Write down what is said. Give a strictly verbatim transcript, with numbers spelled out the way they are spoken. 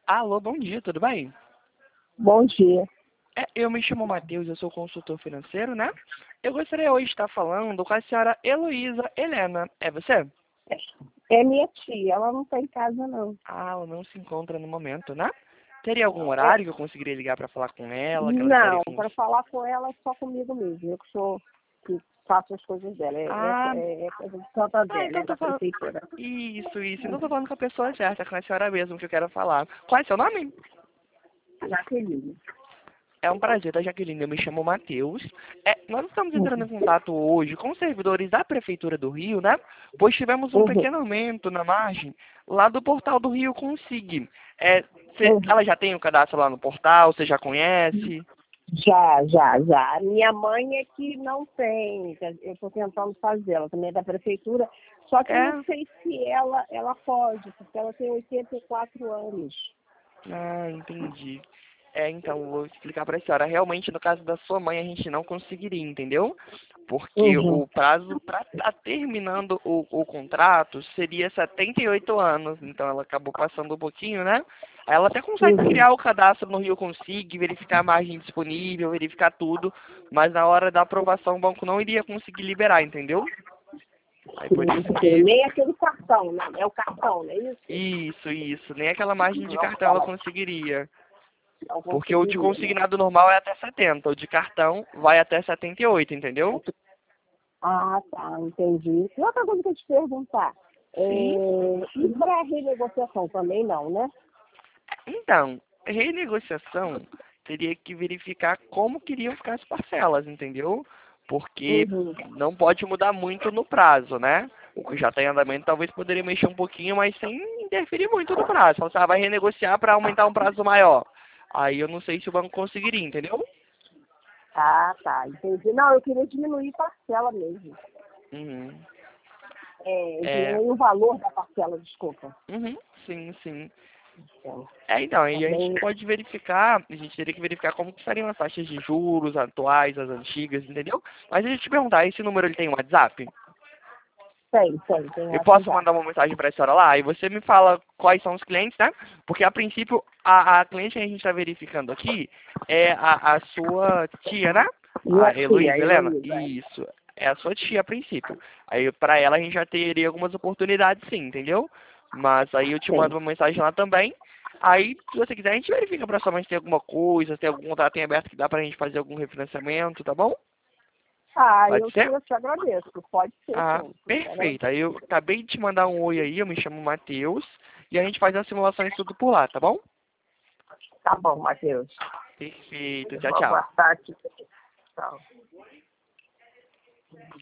Alô, bom dia, tudo bem? Bom dia. É, eu me chamo Matheus, eu sou consultor financeiro, né? Eu gostaria hoje de estar falando com a senhora Heloísa Helena. É você? É minha tia, ela não está em casa, não. Ah, ela não se encontra no momento, né? Teria algum É, horário que eu conseguiria ligar para falar com ela, que ela estaria não, com... para falar com ela é só comigo mesmo. Eu que sou que faço as coisas dela. É, é, Ah, é, é coisa de Santander, ah, então né, eu tô da falando... prefeitura. Isso, isso. Então eu tô falando com a pessoa certa, com a senhora mesmo que eu quero falar. Qual é seu nome? Jaqueline. É um prazer, tá, Jaqueline? Eu me chamo Matheus. É, nós estamos entrando em Uhum. contato hoje com os servidores da Prefeitura do Rio, né? Pois tivemos um Uhum. pequeno aumento na margem lá do portal do Rio Consig. É, cê- Uhum. ela já tem o cadastro lá no portal, você já conhece? Já, já, já. Minha mãe é que não tem. Eu estou tentando fazer, ela também é da prefeitura, só que eu não É. sei se ela, ela pode, porque ela tem oitenta e quatro anos. Ah, entendi. É, então, vou explicar para a senhora. Realmente, no caso da sua mãe, a gente não conseguiria, entendeu? Porque Uhum. o prazo para estar terminando o, o contrato seria setenta e oito anos. Então, ela acabou passando um pouquinho, né? Aí ela até consegue Uhum. criar o cadastro no Rio Consig, verificar a margem disponível, verificar tudo. Mas na hora da aprovação, o banco não iria conseguir liberar, entendeu? Aí por isso Sim, que... nem aquele cartão, né? É o cartão, não é isso? Isso, isso. Nem aquela margem de Não, cartão ela ela conseguiria. não Porque o de conseguiria, né? consignado normal é até setenta, o de cartão vai até setenta e oito, entendeu? Ah, tá, entendi. E outra coisa que eu te perguntar, Sim. é, e para renegociação também não, né? Então, renegociação teria que verificar como queriam ficar as parcelas, entendeu? Porque Uhum. não pode mudar muito no prazo, né? O que já está em andamento talvez poderia mexer um pouquinho, mas sem interferir muito no prazo. Fala assim, ah, vai renegociar para aumentar um prazo maior. Aí eu não sei se o banco conseguiria, entendeu? Ah, tá, entendi. Não, eu queria diminuir parcela mesmo. Uhum. É, É, diminuir o valor da parcela, desculpa. uhum, sim, sim. Então, É, então, aí a gente também pode verificar, a gente teria que verificar como que seriam as taxas de juros atuais, as antigas, entendeu? Mas deixa eu te perguntar, esse número ele tem um WhatsApp? tem, tem, tem Eu posso WhatsApp. mandar uma mensagem para a senhora lá e você me fala quais são os clientes, né? Porque a princípio a, a cliente que a gente está verificando aqui é a, a sua tia, né? Minha A tia, a Heloísa Helena? Heloísa. Isso, é a sua tia a princípio. Aí para ela a gente já teria algumas oportunidades sim, entendeu? Mas aí eu te Tem. mando uma mensagem lá também. Aí, se você quiser, a gente verifica para sua mãe se tem alguma coisa, se tem algum contrato em aberto que dá pra gente fazer algum refinanciamento, tá bom? Ah, Pode eu te, ser? eu te agradeço. Pode ser, Ah, sim. Eu te agradeço. perfeito. Aí eu acabei de te mandar um oi aí, eu me chamo Matheus, e a gente faz as simulações tudo por lá, tá bom? Tá bom, Matheus. Perfeito, Eu tchau, vou tchau. aguardar aqui. Tchau.